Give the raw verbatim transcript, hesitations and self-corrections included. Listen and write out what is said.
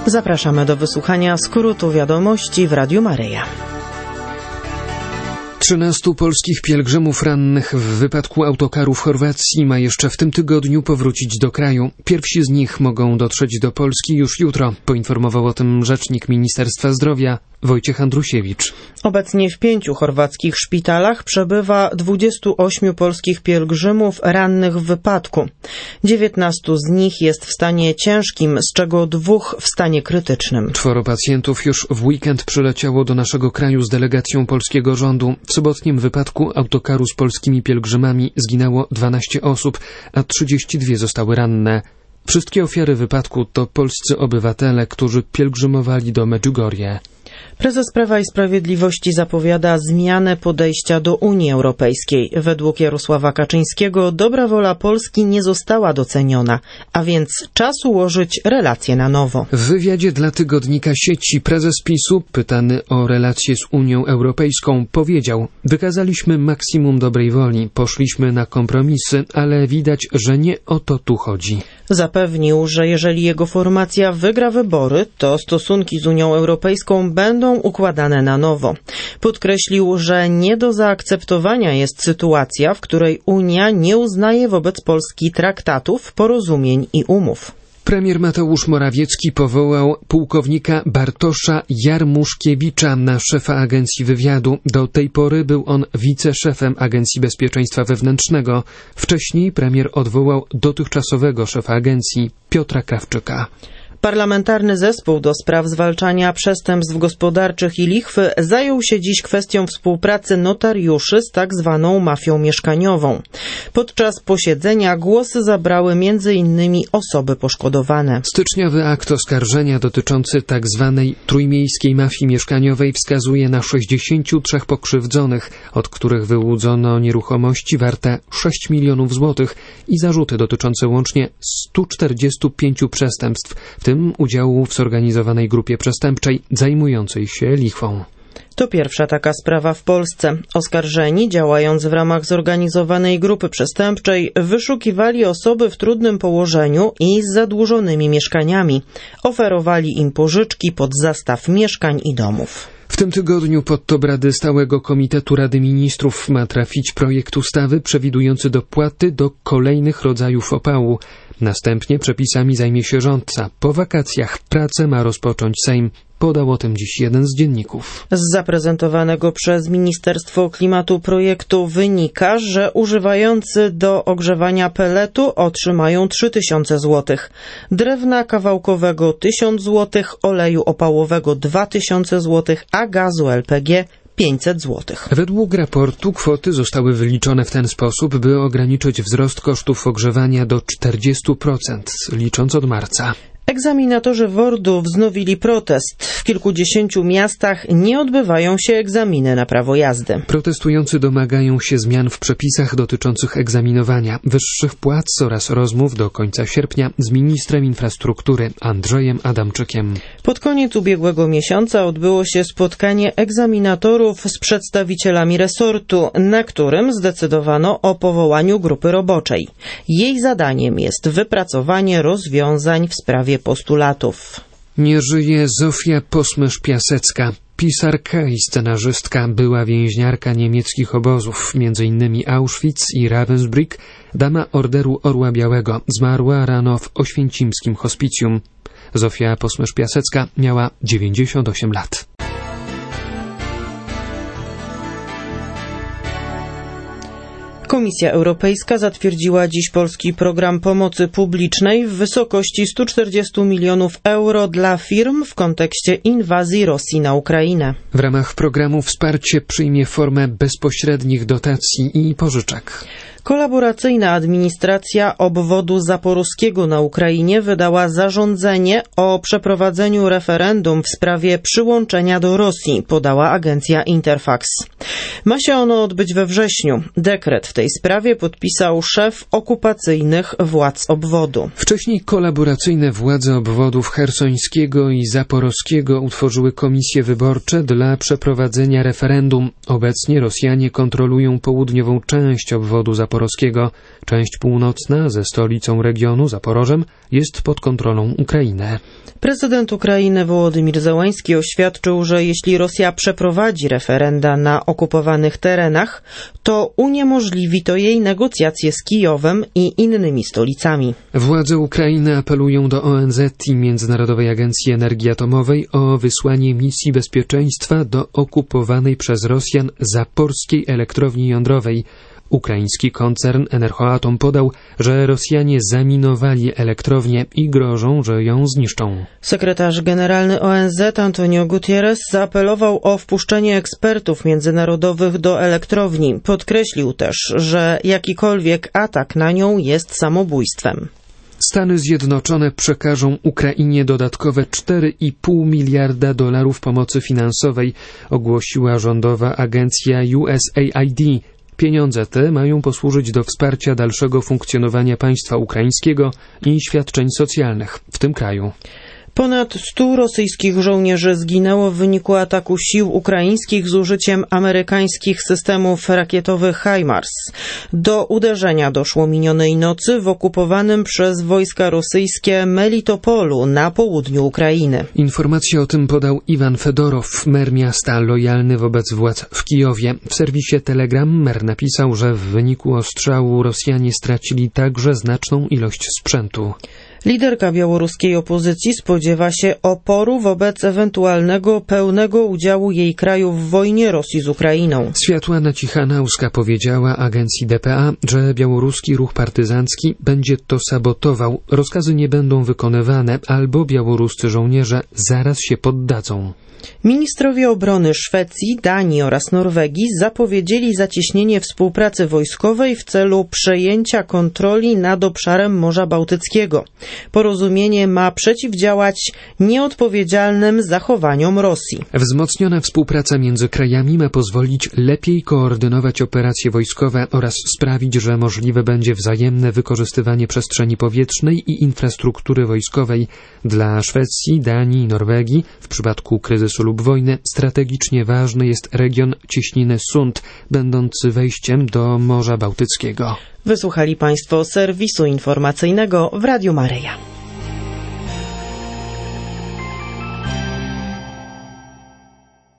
Zapraszamy do wysłuchania skrótu wiadomości w Radiu Maryja. Trzynastu polskich pielgrzymów rannych w wypadku autokaru w Chorwacji ma jeszcze w tym tygodniu powrócić do kraju. Pierwsi z nich mogą dotrzeć do Polski już jutro, poinformował o tym rzecznik Ministerstwa Zdrowia Wojciech Andrusiewicz. Obecnie w pięciu chorwackich szpitalach przebywa dwudziestu ośmiu polskich pielgrzymów rannych w wypadku. dziewiętnastu z nich jest w stanie ciężkim, z czego dwóch w stanie krytycznym. Czworo pacjentów już w weekend przyleciało do naszego kraju z delegacją polskiego rządu. W sobotnim wypadku autokaru z polskimi pielgrzymami zginęło dwanaście osób, a trzydzieści dwie zostały ranne. Wszystkie ofiary wypadku to polscy obywatele, którzy pielgrzymowali do Medjugorje. Prezes Prawa i Sprawiedliwości zapowiada zmianę podejścia do Unii Europejskiej. Według Jarosława Kaczyńskiego dobra wola Polski nie została doceniona, a więc czas ułożyć relacje na nowo. W wywiadzie dla tygodnika Sieci prezes PiSu, pytany o relacje z Unią Europejską, powiedział: wykazaliśmy maksimum dobrej woli, poszliśmy na kompromisy, ale widać, że nie o to tu chodzi. Zapewnił, że jeżeli jego formacja wygra wybory, to stosunki z Unią Europejską będą układane na nowo. Podkreślił, że nie do zaakceptowania jest sytuacja, w której Unia nie uznaje wobec Polski traktatów, porozumień i umów. Premier Mateusz Morawiecki powołał pułkownika Bartosza Jarmuszkiewicza na szefa Agencji Wywiadu. Do tej pory był on wiceszefem Agencji Bezpieczeństwa Wewnętrznego. Wcześniej premier odwołał dotychczasowego szefa agencji Piotra Krawczyka. Parlamentarny Zespół do spraw zwalczania przestępstw gospodarczych i lichwy zajął się dziś kwestią współpracy notariuszy z tak zwaną mafią mieszkaniową. Podczas posiedzenia głosy zabrały między innymi osoby poszkodowane. Styczniowy akt oskarżenia dotyczący tak zwanej trójmiejskiej mafii mieszkaniowej wskazuje na sześćdziesięciu trzech pokrzywdzonych, od których wyłudzono nieruchomości warte sześć milionów złotych i zarzuty dotyczące łącznie stu czterdziestu pięciu przestępstw, w tym udziału w zorganizowanej grupie przestępczej zajmującej się lichwą. To pierwsza taka sprawa w Polsce. Oskarżeni, działając w ramach zorganizowanej grupy przestępczej, wyszukiwali osoby w trudnym położeniu i z zadłużonymi mieszkaniami. Oferowali im pożyczki pod zastaw mieszkań i domów. W tym tygodniu pod obrady Stałego Komitetu Rady Ministrów ma trafić projekt ustawy przewidujący dopłaty do kolejnych rodzajów opału. Następnie przepisami zajmie się rządca. Po wakacjach pracę ma rozpocząć Sejm. Podał o tym dziś jeden z dzienników. Z zaprezentowanego przez Ministerstwo Klimatu projektu wynika, że używający do ogrzewania peletu otrzymają trzy tysiące złotych, drewna kawałkowego tysiąc złotych, oleju opałowego dwa tysiące złotych, a gazu L P G pięćset złotych. Według raportu kwoty zostały wyliczone w ten sposób, by ograniczyć wzrost kosztów ogrzewania do czterdziestu procent, licząc od marca. Egzaminatorzy W O R D-u wznowili protest. W kilkudziesięciu miastach nie odbywają się egzaminy na prawo jazdy. Protestujący domagają się zmian w przepisach dotyczących egzaminowania, wyższych płac oraz rozmów do końca sierpnia z ministrem infrastruktury Andrzejem Adamczykiem. Pod koniec ubiegłego miesiąca odbyło się spotkanie egzaminatorów z przedstawicielami resortu, na którym zdecydowano o powołaniu grupy roboczej. Jej zadaniem jest wypracowanie rozwiązań w sprawie postulatów. Nie żyje Zofia Posmysz-Piasecka. Pisarka i scenarzystka, była więźniarka niemieckich obozów, między innymi Auschwitz i Ravensbrück, dama Orderu Orła Białego, zmarła rano w oświęcimskim hospicjum. Zofia Posmysz-Piasecka miała dziewięćdziesiąt osiem lat. Komisja Europejska zatwierdziła dziś polski program pomocy publicznej w wysokości stu czterdziestu milionów euro dla firm w kontekście inwazji Rosji na Ukrainę. W ramach programu wsparcie przyjmie formę bezpośrednich dotacji i pożyczek. Kolaboracyjna administracja obwodu zaporowskiego na Ukrainie wydała zarządzenie o przeprowadzeniu referendum w sprawie przyłączenia do Rosji, podała agencja Interfax. Ma się ono odbyć we wrześniu. Dekret w tej sprawie podpisał szef okupacyjnych władz obwodu. Wcześniej kolaboracyjne władze obwodów chersońskiego i zaporowskiego utworzyły komisje wyborcze dla przeprowadzenia referendum. Obecnie Rosjanie kontrolują południową część obwodu zaporowskiego zaporowskiego. Część północna ze stolicą regionu, Zaporożem, jest pod kontrolą Ukrainy. Prezydent Ukrainy Wołodymir Zełański oświadczył, że jeśli Rosja przeprowadzi referenda na okupowanych terenach, to uniemożliwi to jej negocjacje z Kijowem i innymi stolicami. Władze Ukrainy apelują do O N Z i Międzynarodowej Agencji Energii Atomowej o wysłanie misji bezpieczeństwa do okupowanej przez Rosjan zaporskiej elektrowni jądrowej. Ukraiński koncern Enerhoatom podał, że Rosjanie zaminowali elektrownię i grożą, że ją zniszczą. Sekretarz generalny O N Z Antonio Guterres zaapelował o wpuszczenie ekspertów międzynarodowych do elektrowni. Podkreślił też, że jakikolwiek atak na nią jest samobójstwem. Stany Zjednoczone przekażą Ukrainie dodatkowe cztery i pół miliarda dolarów pomocy finansowej, ogłosiła rządowa agencja U S A I D. Pieniądze te mają posłużyć do wsparcia dalszego funkcjonowania państwa ukraińskiego i świadczeń socjalnych w tym kraju. Ponad stu rosyjskich żołnierzy zginęło w wyniku ataku sił ukraińskich z użyciem amerykańskich systemów rakietowych HIMARS. Do uderzenia doszło minionej nocy w okupowanym przez wojska rosyjskie Melitopolu na południu Ukrainy. Informację o tym podał Iwan Fedorow, mer miasta lojalny wobec władz w Kijowie. W serwisie Telegram mer napisał, że w wyniku ostrzału Rosjanie stracili także znaczną ilość sprzętu. Liderka białoruskiej opozycji spodziewa się oporu wobec ewentualnego pełnego udziału jej kraju w wojnie Rosji z Ukrainą. Światłana Cichanauska powiedziała agencji D P A, że białoruski ruch partyzancki będzie to sabotował. Rozkazy nie będą wykonywane, albo białoruscy żołnierze zaraz się poddadzą. Ministrowie obrony Szwecji, Danii oraz Norwegii zapowiedzieli zacieśnienie współpracy wojskowej w celu przejęcia kontroli nad obszarem Morza Bałtyckiego. Porozumienie ma przeciwdziałać nieodpowiedzialnym zachowaniom Rosji. Wzmocniona współpraca między krajami ma pozwolić lepiej koordynować operacje wojskowe oraz sprawić, że możliwe będzie wzajemne wykorzystywanie przestrzeni powietrznej i infrastruktury wojskowej. Dla Szwecji, Danii i Norwegii w przypadku kryzysu lub wojny strategicznie ważny jest region cieśniny Sund, będący wejściem do Morza Bałtyckiego. Wysłuchali Państwo serwisu informacyjnego w Radiu Maryja.